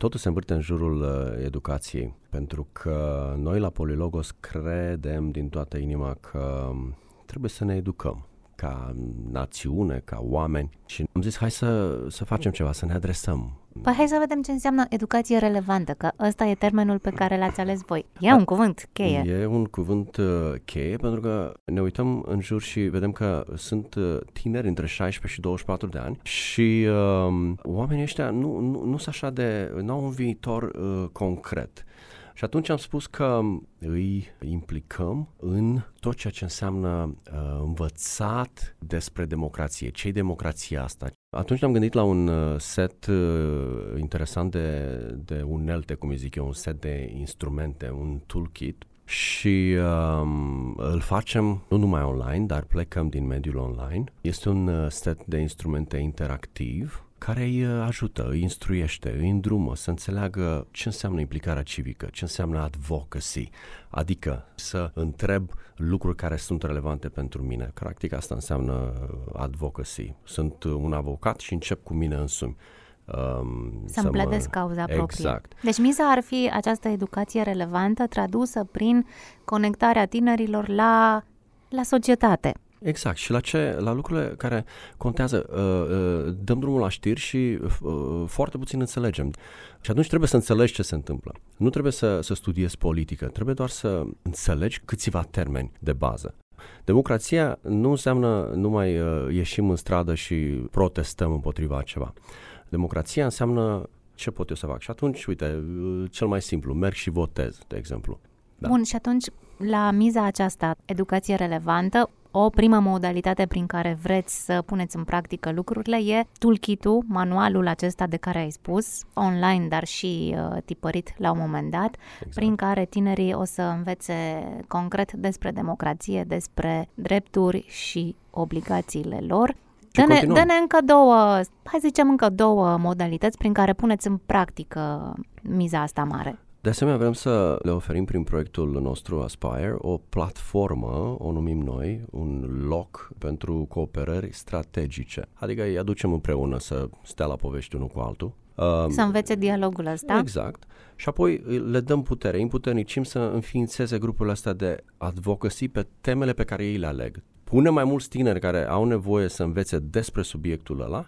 totul se învârte în jurul educației, pentru că noi la Polilogos credem din toată inima că trebuie să ne educăm ca națiune, ca oameni și am zis hai să facem ceva, să ne adresăm. Păi hai să vedem ce înseamnă educație relevantă, că ăsta e termenul pe care l-ați ales voi. E un cuvânt cheie. E un cuvânt cheie pentru că ne uităm în jur și vedem că sunt tineri între 16 și 24 de ani și oamenii ăștia nu sunt așa nu au un viitor concret. Și atunci am spus că îi implicăm în tot ceea ce înseamnă învățat despre democrație. Ce-i democrația asta? Atunci ne-am gândit la un set interesant de unelte, cum îi zic eu, un set de instrumente, un toolkit și îl facem nu numai online, dar plecăm din mediul online. Este un set de instrumente interactiv care îi ajută, îi instruiește, îi îndrumă să înțeleagă ce înseamnă implicarea civică, ce înseamnă advocacy, adică să întreb lucruri care sunt relevante pentru mine. Practic asta înseamnă advocacy. Sunt un avocat și încep cu mine însumi. Să-mi pledez cauza proprie. Exact. Deci miza ar fi această educație relevantă tradusă prin conectarea tinerilor la societate. Exact. Și la lucrurile care contează, dăm drumul la știri și foarte puțin înțelegem. Și atunci trebuie să înțelegi ce se întâmplă. Nu trebuie să studiezi politică, trebuie doar să înțelegi câțiva termeni de bază. Democrația nu înseamnă numai ieșim în stradă și protestăm împotriva ceva. Democrația înseamnă ce pot eu să fac. Și atunci, uite, cel mai simplu, merg și votez, de exemplu. Da. Bun, și atunci, la miza aceasta, educație relevantă, o primă modalitate prin care vreți să puneți în practică lucrurile e toolkit-ul, manualul acesta de care ai spus, online, dar și tipărit la un moment dat, exact. Prin care tinerii o să învețe concret despre democrație, despre drepturi și obligațiile lor. Dă-ne încă două modalități prin care puneți în practică miza asta mare. De asemenea, vrem să le oferim prin proiectul nostru Aspire o platformă, o numim noi, un loc pentru cooperări strategice. Adică îi aducem împreună să stea la povești unul cu altul. Să învețe dialogul ăsta. Exact. Și apoi le dăm putere, îi împuternicim să înființeze grupurile astea de advocacy pe temele pe care ei le aleg. Punem mai mulți tineri care au nevoie să învețe despre subiectul ăla,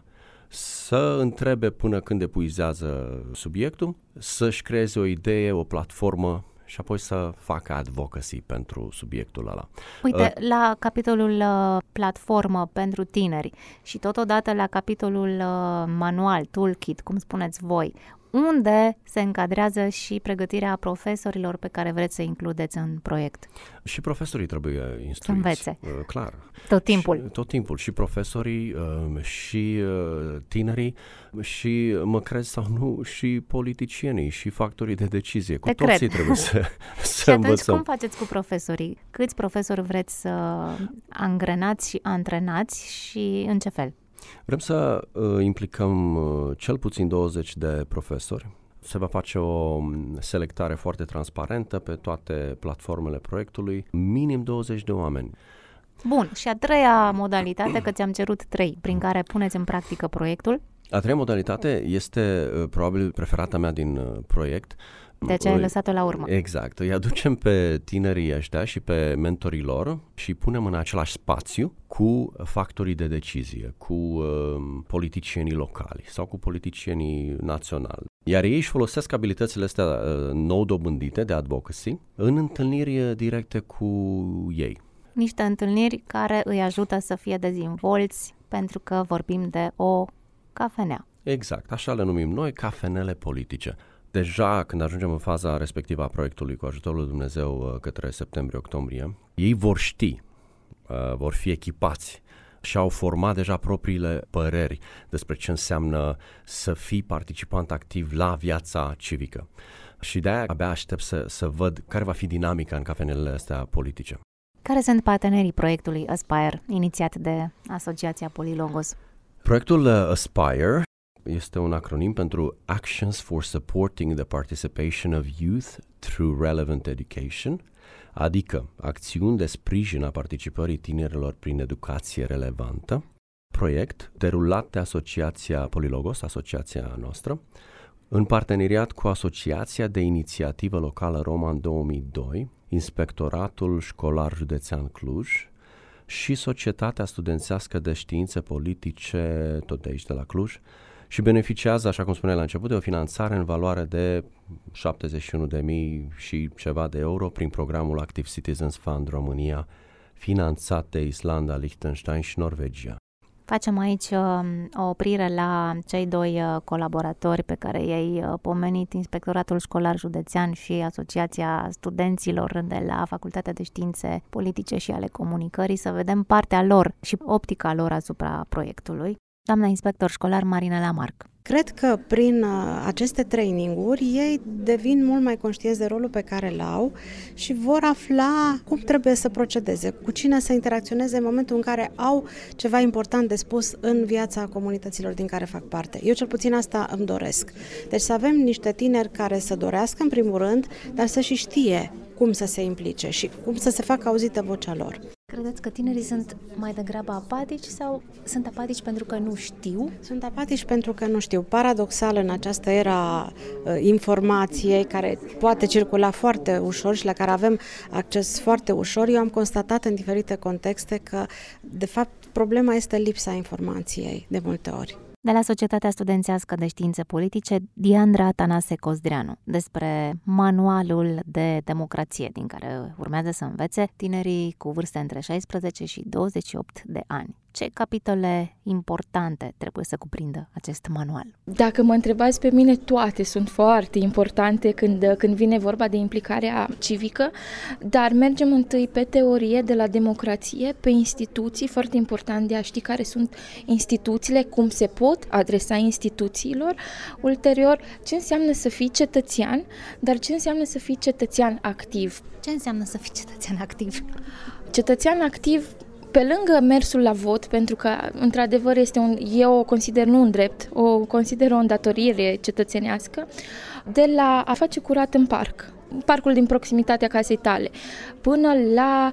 să întrebe până când epuizează subiectul, să-și creeze o idee, o platformă și apoi să facă advocacy pentru subiectul ăla. Uite, la capitolul platformă pentru tineri și totodată la capitolul manual, toolkit, cum spuneți voi, unde se încadrează și pregătirea profesorilor pe care vreți să includeți în proiect? Și profesorii trebuie instruiți. Să învețe. Clar. Tot timpul. Tot timpul. Și profesorii, și tinerii, și, mă crezi sau nu, și politicienii, și factorii de decizie. Cu toții trebuie să și atunci învățăm. Cum faceți cu profesorii? Câți profesori vreți să angrenați și antrenați și în ce fel? Vrem să implicăm cel puțin 20 de profesori. Se va face o selectare foarte transparentă pe toate platformele proiectului, minim 20 de oameni. Bun, și a treia modalitate, că ți-am cerut 3, prin care puneți în practică proiectul? A treia modalitate este probabil preferata mea din proiect. De ce ai lăsat-o la urmă? Exact. Îi aducem pe tinerii ăștia și pe mentorii lor și punem în același spațiu cu factorii de decizie, cu politicienii locali sau cu politicienii naționali. Iar ei își folosesc abilitățile astea nou dobândite de advocacy în întâlniri directe cu ei. Niște întâlniri care îi ajută să fie dezvolți pentru că vorbim de o cafenea. Exact, așa le numim noi, cafenele politice. Deja când ajungem în faza respectivă a proiectului cu ajutorul lui Dumnezeu către septembrie-octombrie, ei vor ști, vor fi echipați și au format deja propriile păreri despre ce înseamnă să fii participant activ la viața civică. Și de-aia abia aștept să văd care va fi dinamica în cafenelele astea politice. Care sunt partenerii proiectului Aspire, inițiat de Asociația Polilogos? Proiectul Aspire este un acronim pentru Actions for Supporting the Participation of Youth Through Relevant Education, adică acțiuni de sprijin a participării tinerilor prin educație relevantă, proiect derulat de Asociația Polilogos, asociația noastră, în parteneriat cu Asociația de Inițiativă Locală Roma în 2002, Inspectoratul Școlar Județean Cluj și Societatea Studențească de Științe Politice, tot de aici de la Cluj, și beneficiază, așa cum spuneam la început, de o finanțare în valoare de 71.000 și ceva de euro prin programul Active Citizens Fund România, finanțat de Islanda, Liechtenstein și Norvegia. Facem aici o oprire la cei doi colaboratori pe care i-ai pomenit, Inspectoratul Școlar Județean și Asociația Studenților de la Facultatea de Științe Politice și ale Comunicării, să vedem partea lor și optica lor asupra proiectului. Doamna inspector școlar Marina Lamarck. Cred că prin aceste traininguri ei devin mult mai conștienți de rolul pe care îl au și vor afla cum trebuie să procedeze, cu cine să interacționeze în momentul în care au ceva important de spus în viața comunităților din care fac parte. Eu cel puțin asta îmi doresc. Deci să avem niște tineri care să dorească în primul rând, dar să și știe cum să se implice și cum să se facă auzită vocea lor. Credeți că tinerii sunt mai degrabă apatici sau sunt apatici pentru că nu știu? Sunt apatici pentru că nu știu. Paradoxal, în această era informației care poate circula foarte ușor și la care avem acces foarte ușor, eu am constatat în diferite contexte că, de fapt, problema este lipsa informației de multe ori. De la Societatea Studențească de Științe Politice, Diandra Tănase Cozdreanu, despre manualul de democrație din care urmează să învețe tinerii cu vârste între 16 și 28 de ani. Ce capitole importante trebuie să cuprindă acest manual? Dacă mă întrebați pe mine, toate sunt foarte importante când vine vorba de implicarea civică, dar mergem întâi pe teorie, de la democrație, pe instituții, foarte important de a ști care sunt instituțiile, cum se pot adresa instituțiilor, ulterior ce înseamnă să fii cetățean, dar ce înseamnă să fii cetățean activ. Ce înseamnă să fii cetățean activ? Cetățean activ, pe lângă mersul la vot, pentru că, într-adevăr, eu o consider nu un drept, o consider o îndatorire cetățenească, de la a face curat în parcul din proximitatea casei tale, până la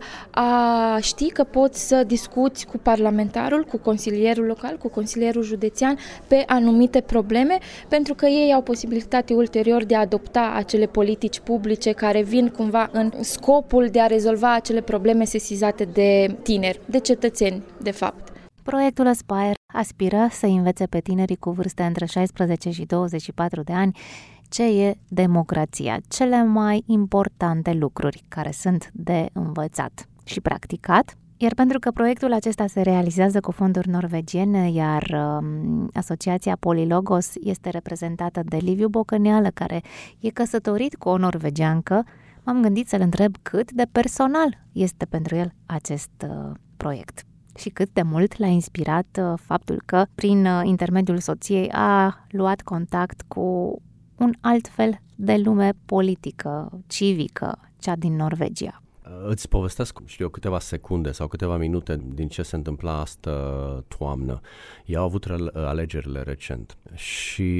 a ști că poți să discuți cu parlamentarul, cu consilierul local, cu consilierul județean pe anumite probleme, pentru că ei au posibilitate ulterior de a adopta acele politici publice care vin cumva în scopul de a rezolva acele probleme sesizate de tineri, de cetățeni, de fapt. Proiectul Aspire aspiră să învețe pe tinerii cu vârste între 16 și 24 de ani ce e democrația, cele mai importante lucruri care sunt de învățat și practicat. Iar pentru că proiectul acesta se realizează cu fonduri norvegiene, iar asociația Polilogos este reprezentată de Liviu Bocăneală, care e căsătorit cu o norvegiancă, m-am gândit să-l întreb cât de personal este pentru el acest proiect. Și cât de mult l-a inspirat faptul că, prin intermediul soției, a luat contact cu un alt fel de lume politică, civică, cea din Norvegia. Îți povestesc, câteva secunde sau câteva minute din ce se întâmpla astă toamnă. Ei au avut alegerile recent și,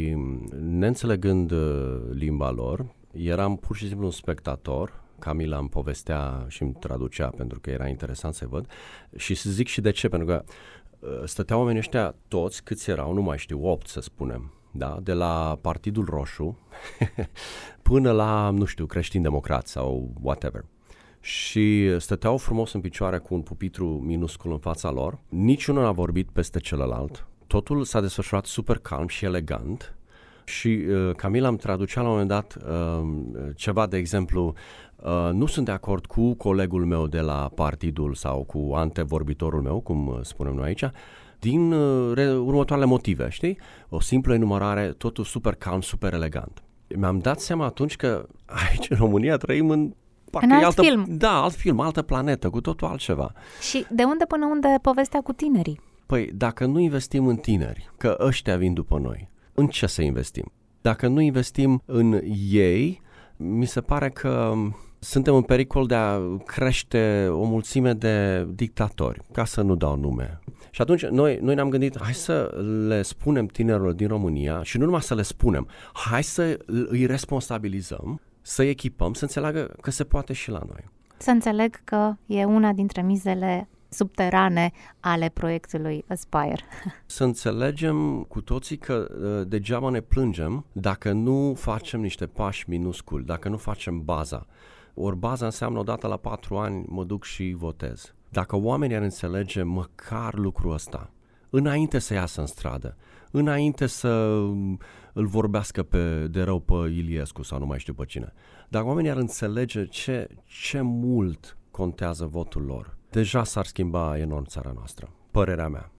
neînțelegând limba lor, eram pur și simplu un spectator. Camila îmi povestea și îmi traducea pentru că era interesant să văd și să zic și de ce, pentru că stăteau oamenii ăștia toți, câți erau, nu mai știu, 8 să spunem, da? De la Partidul Roșu până la, nu știu, creștini-democrați sau whatever. Și stăteau frumos în picioare cu un pupitru minuscul în fața lor, niciunul n-a vorbit peste celălalt, totul s-a desfășurat super calm și elegant. Și Camila îmi traducea la un moment dat ceva, de exemplu, nu sunt de acord cu colegul meu de la partidul sau cu antevorbitorul meu, cum spunem noi aici, din următoarele motive, știi? O simplă enumerare, totul super calm, super elegant. Mi-am dat seama atunci că aici în România trăim în film. Da, alt film, altă planetă, cu totul altceva. Și de unde până unde povestea cu tinerii? Păi, dacă nu investim în tineri, că ăștia vin după noi, în ce să investim? Dacă nu investim în ei, mi se pare că suntem în pericol de a crește o mulțime de dictatori, ca să nu dau nume. Și atunci noi ne-am gândit, hai să le spunem tinerilor din România și nu numai să le spunem, hai să îi responsabilizăm, să-i echipăm, să înțeleagă că se poate și la noi. Să înțeleg că e una dintre mizele subterane ale proiectului Aspire. Să înțelegem cu toții că degeaba ne plângem dacă nu facem niște pași minusculi, dacă nu facem baza. Ori baza înseamnă odată la 4 ani mă duc și votez. Dacă oamenii ar înțelege măcar lucrul ăsta, înainte să iasă în stradă, înainte să îl vorbească de rău pe Iliescu sau nu mai știu pe cine, dacă oamenii ar înțelege ce mult contează votul lor, deja s-ar schimba enorm țara noastră, părerea mea.